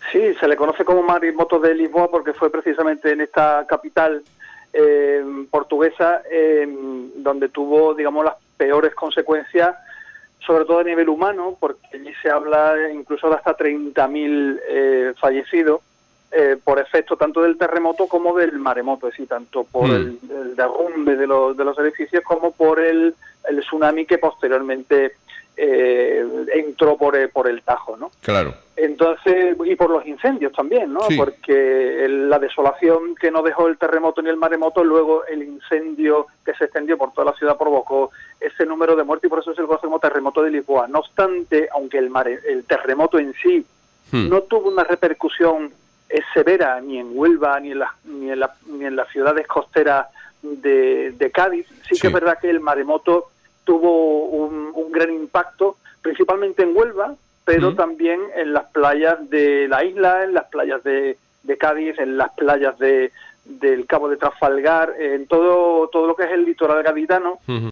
Sí, se le conoce como maremoto de Lisboa porque fue precisamente en esta capital portuguesa donde tuvo, digamos, las peores consecuencias, sobre todo a nivel humano, porque allí se habla incluso de hasta 30.000 fallecidos por efecto tanto del terremoto como del maremoto, es decir, tanto por el derrumbe de los edificios como por el tsunami que posteriormente entró por el Tajo, ¿no? Claro. Entonces, y por los incendios también, ¿no? Sí. Porque la desolación que no dejó el terremoto ni el maremoto, luego el incendio que se extendió por toda la ciudad provocó ese número de muertes y por eso se le conoce como terremoto de Lisboa. No obstante, aunque el terremoto en sí no tuvo una repercusión severa ni en Huelva ni en las ciudades costeras de Cádiz, sí que es verdad que el maremoto tuvo un gran impacto, principalmente en Huelva, pero también en las playas de la isla, en las playas de Cádiz, en las playas del Cabo de Trafalgar, en todo lo que es el litoral gaditano,